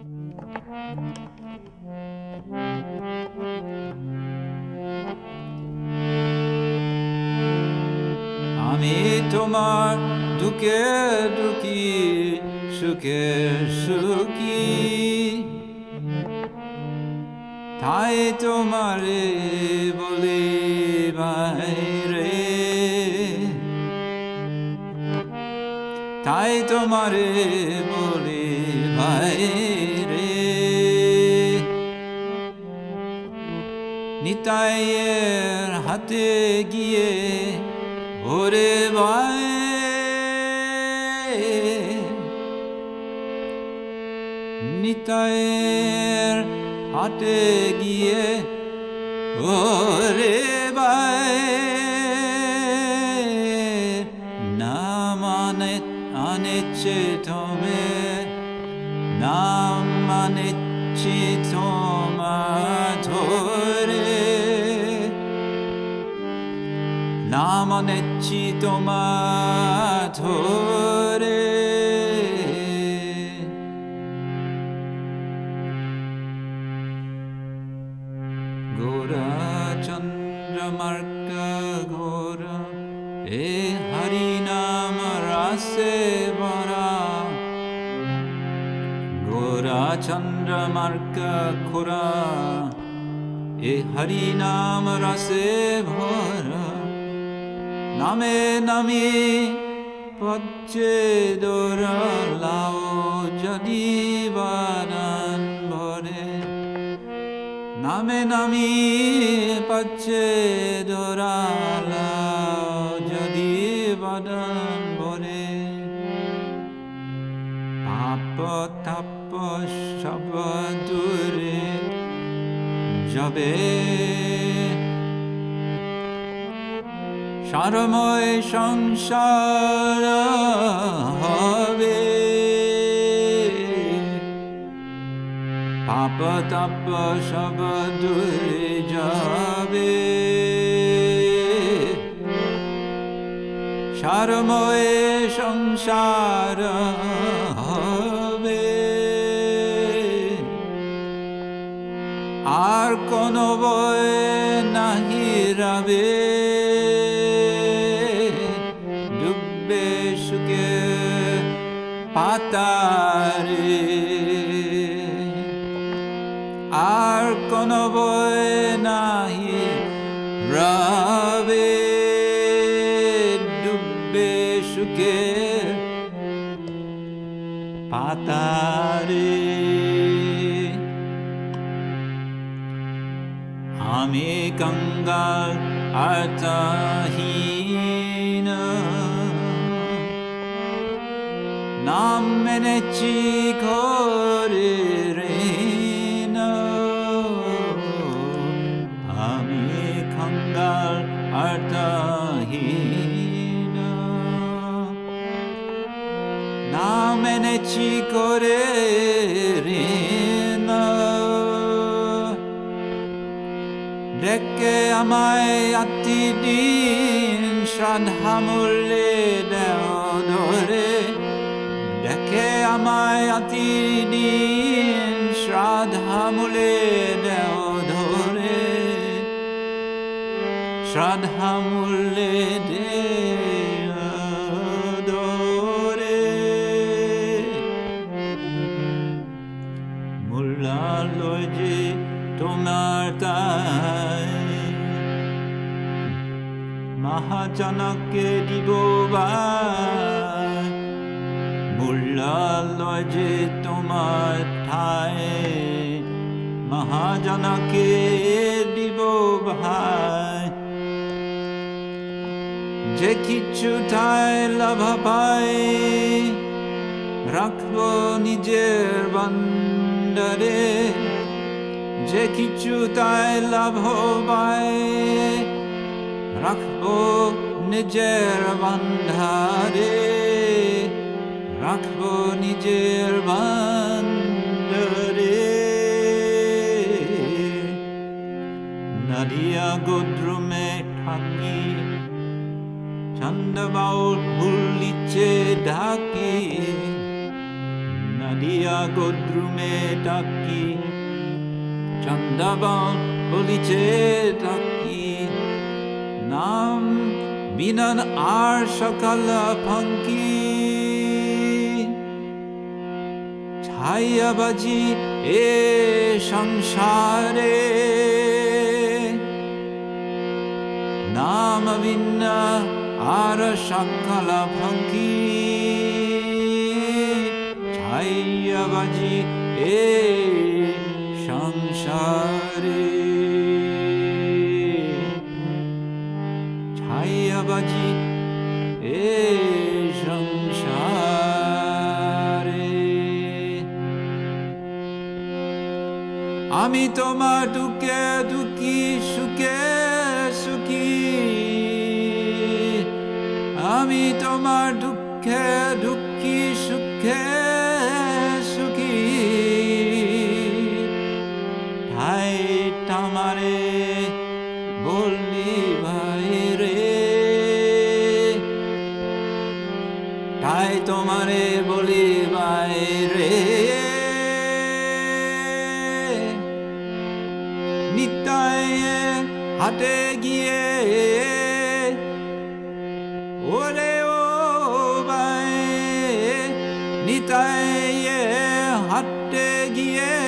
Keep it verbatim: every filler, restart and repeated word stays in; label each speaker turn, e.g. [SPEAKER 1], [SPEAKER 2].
[SPEAKER 1] আমি তোমার দুঃখে দুঃখী সুখে সুখী তাই তোমারে বলি বাইরে তাই তোমারে বলি বাইরে নিতাইয়ের হাতে গিয়ে ওরে ভাই নিতাইয়ের হাতে গিয়ে ওরে ভাই না মানে আনেছে তুমি না মানেছি তোমার ধরে না মানেছি তোমার ধরে গোরা চন্দ্রমার্কা গোরা এ হরি নাম রাসে ভরা গোরা চন্দ্রমার্কা খোরা এ হরি নাম রাসে ভরা নামে নামে পচ্ছে দোরালাও যদি বানান ভরে নামে নামে পচ্ছে দোরালাও যদি বানান ভরে পাপ তাপ সব দূরে যাবে সারময় সংসার হবে পাপ তাপ সব দূরে যাবে সারময় সংসার হবে আর কোন বয় নাহি রবে ডুববে সুখে পাতারে আর কোন বয় নাহি রবে ডুববে সুখে পাতারে আমি কঙ্গাল অর্থহীন নাম মেনেছি ঘরে ঋণ আমি কঙ্গাল অর্থহীন নাম মেনেছি ঘরে ঋণ ডেকে আমায় আত্মি দিন শ্রদ্ধা মূল্যে দেও ধরে ডেকে আমায় আত্মি দিন শ্রদ্ধা মূল্যে দেও ধরে শ্রদ্ধা মূল্যে দেও ধরে মূল্যালয় যে তোমার তাই মহাজনকে দিব মূল্যালয় যে তোমার ঠাই মহাজনকে দিব ভাই যে কিছু ঠাই লাভ পাই রাখবো নিজের ভাণ্ডারে যে কিছু তাই লাভ পাই রাখবো নিজের ভাণ্ডারে রাখবো নিজের ভাণ্ডারে নদিয়া গোদ্রুমে থাকি ছন্দ বাউল ভুলিছে ঢাকি নদিয়া গদ্রুমে টাকি চন্দাবন বলিছে টাকি নাম বিনান আর সকাল ফাঙ্কি ছায়াবাজি এ সংসারে নাম বিনা আর সকাল ফাঙ্কি ছায়াবাজি এ সংসারে ছায়াবাজি এ সংসারে আমি তোমার দুঃখে দুঃখী সুখে সুখী আমি তোমার দুঃখে দুঃখী সুখে সুখী ঠাই তামারে বললি ভাই রে ঠাই তোমারে বলি ভাই রে নিতাই হাটে গিয়ে ওরে ও ভাই নিতাই হাটে গিয়ে